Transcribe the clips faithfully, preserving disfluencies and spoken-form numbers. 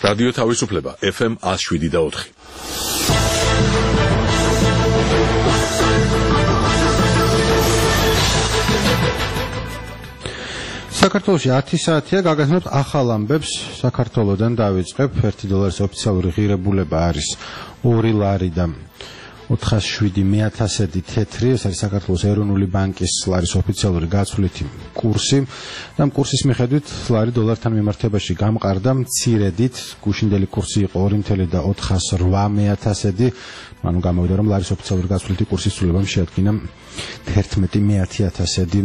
რადიო თავისუფლება ეფ ემ one oh seven და four. საქართველოში ათი საათია გაგაცნობთ ახალ ამბებს. საქართველოდან დავიწყებ. ერთი დოლარის ოფიციალური ღირებულება არის ორი ლარი და ოთხას შვიდი მეათასედი თეთრი. ეს არის საქართველოს ეროვნული ბანკის ლარის ოფიციალური გაცვლითი კურსი და ამ კურსის მიხედვით ლარი დოლართან მიმართებაში გამყარდა მცირედით. გუშინდელი კურსი იყო ორი და ოთხას რვა მეათასედი. ანუ გამოვიდა რომ ლარის ოფიციალური გაცვლითი კურსის ცვლილებამ შეადგინა თერთმეტი მეათიათასედი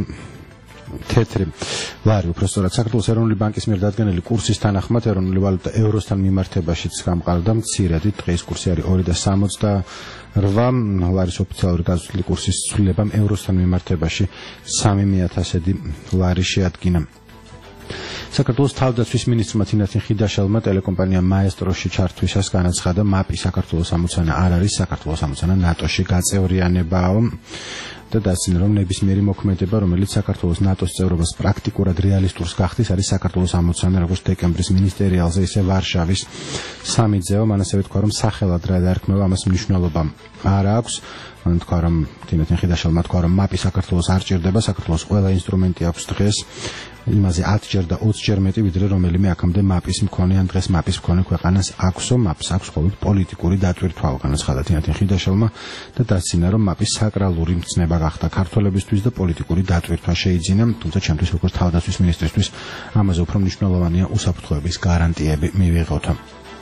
თეთრი ლარი. უпростоრად საქართველოს ეროვნული ბანკის მიერ დადგენილი კურსის თანახმად ეროვნული ვალუტა ევროსთან მიმართებაშიც გამყარდა მცირედით. დღეს კურსი არის ორი და სამოცდარვა. ლარის ოფიციალური გაცვლითი კურსის ცვლილებამ ევროსთან მიმართებაში სამი მეათასედი ლარი შეადგინა. საქართველოს თავდაცვის მინისტრმა თინათინ ხიდაშელმა ტელეკომპანია მაესტროში ჩართვისას განაცხადა, მაპი საქართველოს ამოცანა არ არის, საქართველოს ამოცანა ნატოში გაწევრიანებაა და დასწინა, რომ ნებისმიერი მოქმედება, რომელიც საქართველოს ნატოს წევრობას პრაქტიკულად რეალისტურს გახდის, არის საქართველოს ამოცანა, როგორც დეკემბრის მინისტერიალზე, ისე ვარშავის სამი-ძეო. მან ასევე თქვა, რომ სახელად რა დაარქმევა, ამას მნიშვნელობა არ აქვს. მან თქვა, რომ თინათინ ხიდაშელმა თქვა, რომ მაპი საქართველოს არ ჭირდება, საქართველოს ყველა ინსტრუმენტი აქვს დღეს. იმაზე ათჯერ და ოცჯერ მეტი, ვიდრე რომელიმე აქამდე მაპის მქონე ან დღეს მაპის მქონე ქვეყანას აქვსო. მაპს აქვს მხოლოდ პოლიტიკური დატვირთვა, განაცხადა თინათინ ხიდაშელმა და დასცინა, რომ მაპის საკრალური მცნება გახდა ქართველებისთვის და პოლიტიკური დატვირთვა შეიძინა. თუმცა ჩემთვის როგორც თავდაცვის მინისტრისთვის ამაზე უფრო მნიშვნელოვანია უსაფრთხოების გარანტიები მივიღოთ.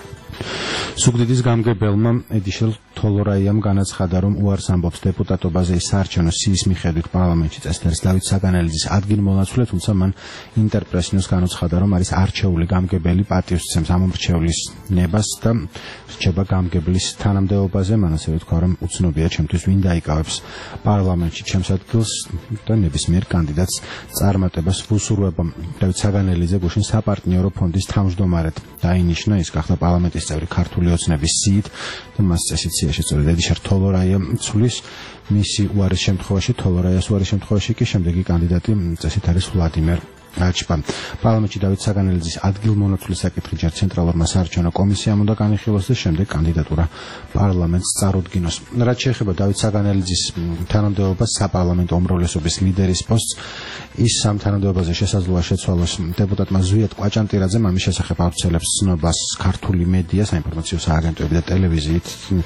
სუგდიდის გამგებელმა ედიშელ თოლორაიამ განაცხადა, რომ უარს ამბობს დეპუტატობაზე საარჩევნო სიის მიხედვით პარლამენტში წესდერის დავით საგანელიძის ადგილმონაცვლე, თუმცა მან ინტერპრესიოს განაცხადა, რომ არის არჩეული გამგებელი, პატივს სცემს ამომრჩევლის ნებას და რჩება გამგებლის თანამდებობაზე. მან ასევე თქვა, რომ უცნობია ჩემთვის ვინ დაიკავებს პარლამენტში ჩემს ადგილს და ნებისმიერ კანდიდატს წარმატებას ვუსურვებ. დავით საგანელიძე გუშინ საპარტნიორო ფონდის თავმჯდომარედ დაინიშნა. ის გახდა პარლამენტის წევრი ქართული ოცნების სიით და მას წესით შეწყვეტა ედიშარ თოლორაია ცulis მისი უარის შემთხვევაში, თოლორაიას უარის შემთხვევაში კი შემდეგი კანდიდატი წესით არის ვლადიმერ აჩპა. პარლამენტში დავით საგანელიძის ადგილმონაცვლის საკითხი ჯერ ცენტრალურმა საარჩევნო კომისიამ უნდა განიხილოს და შემდეგ კანდიდატურა პარლამენტს წარუდგინოს. რაც შეეხება დავით საგანელიძის თანამდებობას საპარლამენტო უმრავლესობის ლიდერის პოსტს, ის სამ თანამდებობაზე შესაძლოა შეცვალოს დეპუტატმა ზვიად კვაჭანტირაძემ. ამის შესახებ ავრცელებს ცნობას ქართული მედია, საინფორმაციო სააგენტოები და ტელევიზიით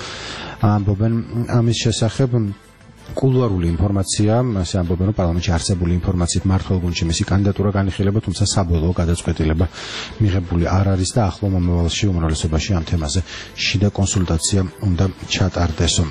ამბობენ ამის შესახებ. კულუარული ინფორმაცია, ასე ამბობენ, რომ პარლამენტში არსებული ინფორმაციით მართლ გუნდში მისი კანდიდატურა განიხილება, თუმცა საბოლოო გადაწყვეტილება მიღებული არ არის და ახლო მომავალში უმრავლესობაში ამ თემაზე შიდა კონსულტაცია უნდა ჩატარდესო.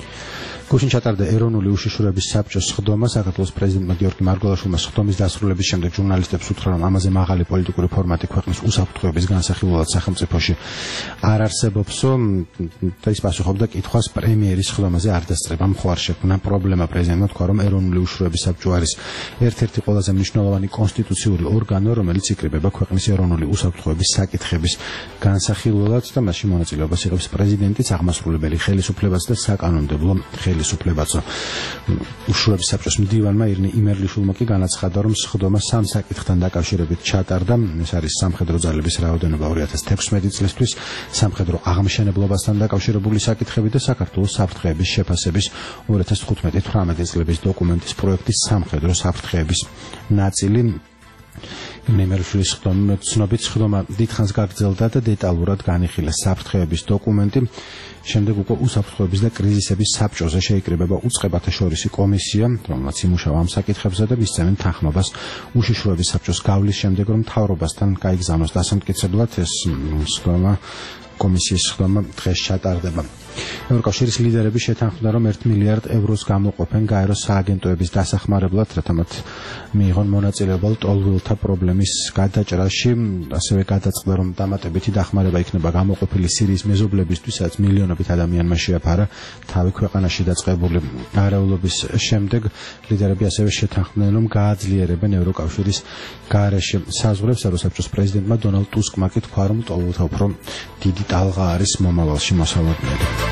გუშინ ჩატარდა ეროვნული უშიშროების საბჭოს სხდომა. საქართველოს პრეზიდენტმა გიორგი მარგველაშვილმა სხდომის დასრულების შემდეგ ჟურნალისტებს უთხრა, რომ ამაზე მაღალი პოლიტიკური ფორმატი ქვეყნის უსაფრთხოების განსახილველად სახელმწიფოში არ არსებობსო და ის პასუხობდა კითხვას პრემიერის სხდომაზე არ დასწრება მხوار შექმნა პრობლემა. პრეზიდენტმა თქვა, რომ ეროვნული უშიშროების საბჭო არის ერთ-ერთი ყველაზე მნიშვნელოვანი კონსტიტუციური ორგანო, რომელიც იკრიბება ქვეყნის ეროვნული უსაფრთხოების საკითხების განსახილველად და მასში მონაწილეობას იღებს პრეზიდენტიც, აღმასრულებელი ხელისუფლებაც და საკანონმდებლო ხელისუფლებაცო. უშიშროების საბჭოს მდივანმა ირინე იმერლიშვილმა კი განაცხადა, რომ სხდომა სამ საკითხთან დაკავშირებით ჩატარდა. ეს არის სამხედრო ძალების რაოდენობა ორი ათას თექვსმეტი წლისთვის, სამხედრო აღმშენებლობასთან დაკავშირებული საკითხები და საქართველოს საფრთხეების შეფასების ორი ათას თხუთმეტი თვრამეტი წლების დოკუმენტის პროექტის სამხედრო საფრთხეების ნაწილი. იმერლიშვილის სხდომა ცნობით სხდომა დიდხანს გაგრძელდა და დეტალურად განიხილეს საფრთხეების დოკუმენტი. შემდეგ უკვე უსაფრთხოების და კრიზისების საბჭოზე შეიკრიბება უწყებათა შორისი კომისია, რომელმაც იმუშავა ამ საკითხებზე და მისცემენ თანხმობას უშიშროების საბჭოს გავლის შემდეგ, რომ მთავრობასთან გაიგზავნოს დასამტკიცებლად. ეს სხდომა კომისიის სხდომა დღეს ჩატარდება. ევროკავშირის ლიდერები შეთანხმდნენ, რომ ერთ მილიარდ ევროს გამოყოფენ გაეროს სააგენტოების დასახმარებლად, რათა მათ მიიღონ მონაწილეობა ტოლვილთა პრობლემის გადაჭრაში. ასევე გადაწყდა, რომ დამატებითი დახმარება იქნება გამოყოფილი სირიის მეზობლებისთვის, სადაც მილიონობით ადამიანმა შეაფარა თავი ქვეყანაში დაწყებული არეულობის შემდეგ. ლიდერები ასევე შეთანხმდნენ, რომ გააძლიერებენ ევროკავშირის გარეშე საზღვრებს. ევროსაბჭოს პრეზიდენტმა დონალდ ტუსკმა კი თქვა, რომ ტოლვილთა უფრო დიდი ტალღა არის მომავალში მოსალოდნელი.